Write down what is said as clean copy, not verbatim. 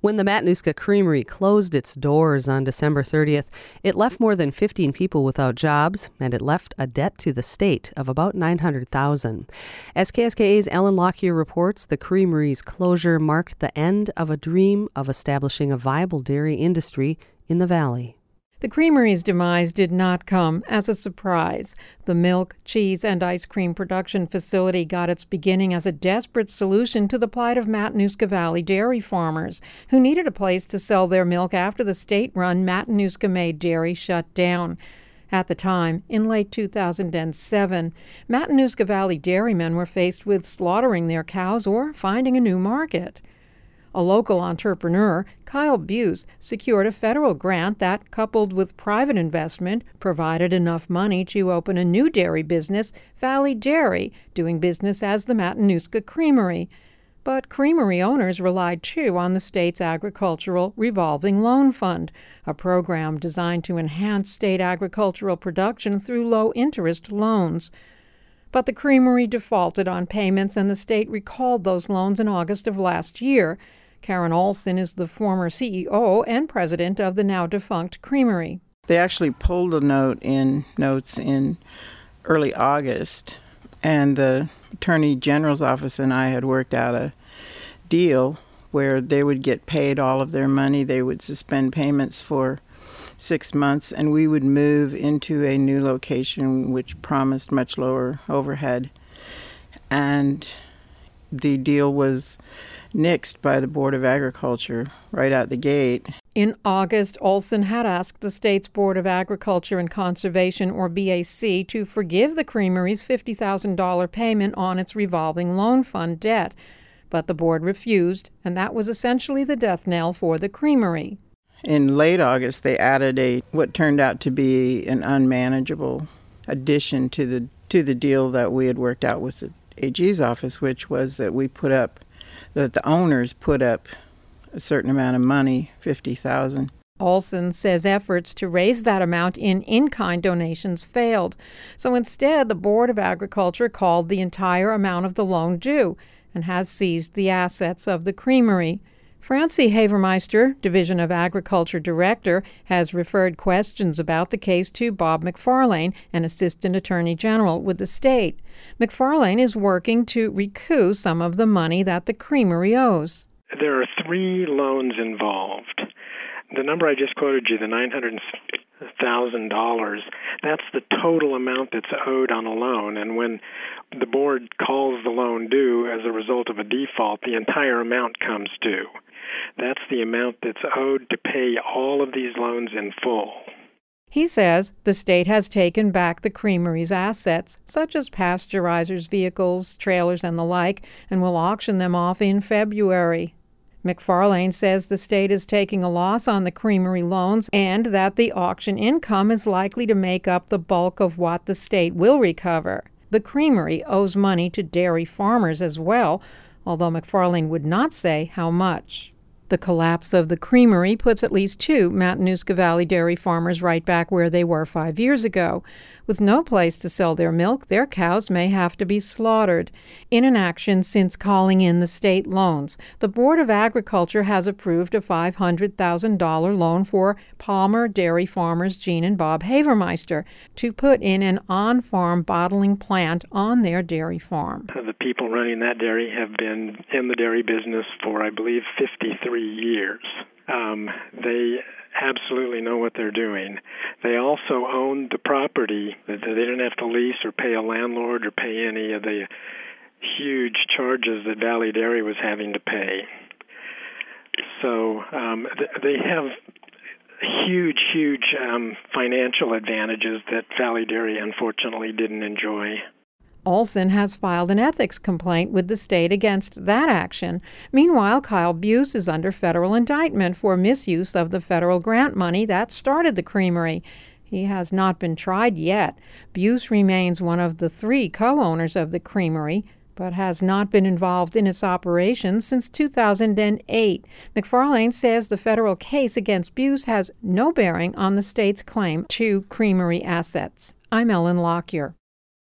When the Matanuska Creamery closed its doors on December 30th, it left more than 15 people without jobs, and it left a debt to the state of about $900,000. As KSKA's Ellen Lockyer reports, the creamery's closure marked the end of a dream of establishing a viable dairy industry in the valley. The creamery's demise did not come as a surprise. The milk, cheese, and ice cream production facility got its beginning as a desperate solution to the plight of Matanuska Valley dairy farmers, who needed a place to sell their milk after the state-run Matanuska-made dairy shut down. At the time, in late 2007, Matanuska Valley dairymen were faced with slaughtering their cows or finding a new market. A local entrepreneur, Kyle Buse, secured a federal grant that, coupled with private investment, provided enough money to open a new dairy business, Valley Dairy, doing business as the Matanuska Creamery. But creamery owners relied too on the state's agricultural revolving loan fund, a program designed to enhance state agricultural production through low-interest loans. But the creamery defaulted on payments, and the state recalled those loans in August of last year. Karen Olson is the former CEO and president of the now-defunct creamery. They actually pulled the notes in early August, and the Attorney General's office and I had worked out a deal where they would get paid all of their money. They would suspend payments for 6 months, and we would move into a new location which promised much lower overhead. And the deal was nixed by the Board of Agriculture right out the gate. In August, Olson had asked the state's Board of Agriculture and Conservation, or BAC, to forgive the creamery's $50,000 payment on its revolving loan fund debt. But the board refused, and that was essentially the death knell for the creamery. In late August, they added what turned out to be an unmanageable addition to the deal that we had worked out with the AG's office, which was that the owners put up a certain amount of money, $50,000. Olson says efforts to raise that amount in-kind donations failed. So instead, the Board of Agriculture called the entire amount of the loan due and has seized the assets of the creamery. Francie Havermeister, Division of Agriculture Director, has referred questions about the case to Bob McFarlane, an Assistant Attorney General with the state. McFarlane is working to recoup some of the money that the creamery owes. There are 3 loans involved. The number I just quoted you, the $900,000, that's the total amount that's owed on a loan. And when the board calls the loan due as a result of a default, the entire amount comes due. That's the amount that's owed to pay all of these loans in full. He says the state has taken back the creamery's assets, such as pasteurizers, vehicles, trailers, and the like, and will auction them off in February. McFarlane says the state is taking a loss on the creamery loans and that the auction income is likely to make up the bulk of what the state will recover. The creamery owes money to dairy farmers as well, although McFarlane would not say how much. The collapse of the creamery puts at least 2 Matanuska Valley dairy farmers right back where they were 5 years ago. With no place to sell their milk, their cows may have to be slaughtered. In an action since calling in the state loans, the Board of Agriculture has approved a $500,000 loan for Palmer dairy farmers Gene and Bob Havermeister to put in an on-farm bottling plant on their dairy farm. The people running that dairy have been in the dairy business for, I believe, 53 years. They absolutely know what they're doing. They also own the property. They didn't have to lease or pay a landlord or pay any of the huge charges that Valley Dairy was having to pay. So they have huge financial advantages that Valley Dairy unfortunately didn't enjoy. Olson has filed an ethics complaint with the state against that action. Meanwhile, Kyle Buse is under federal indictment for misuse of the federal grant money that started the creamery. He has not been tried yet. Buse remains one of the 3 co-owners of the creamery, but has not been involved in its operations since 2008. McFarlane says the federal case against Buse has no bearing on the state's claim to creamery assets. I'm Ellen Lockyer.